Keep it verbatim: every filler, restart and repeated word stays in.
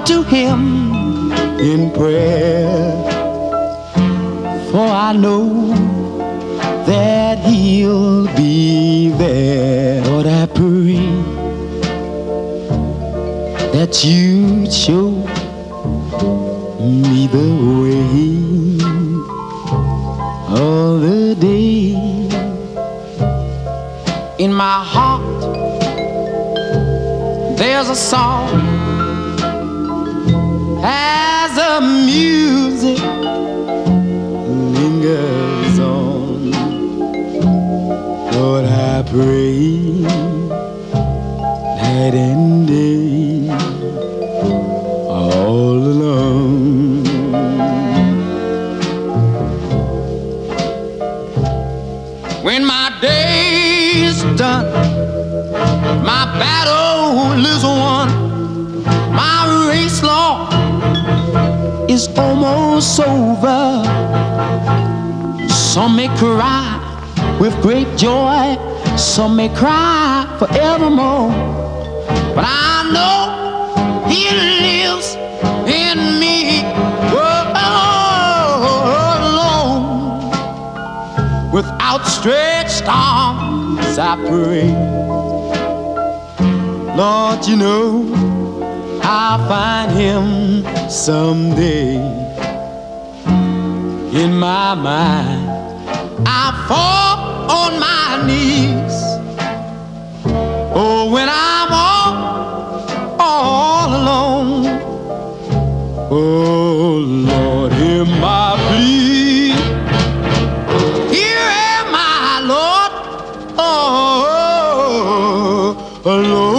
to him in prayer, for I know that he'll be there. Lord, I pray that you'd show me the way all the day. In my heart there's a song as the music lingers on. Lord, I pray night and day all alone. When my day's done, my battle is won, my race, Lord, is almost over. Some may cry with great joy, some may cry forevermore, but I know he lives in me. Oh, alone, with outstretched arms I pray. Lord, you know I'll find him someday. In my mind I fall on my knees. Oh, when I'm all, all alone. Oh, Lord, hear my plea. Here am I, Lord. Oh, alone.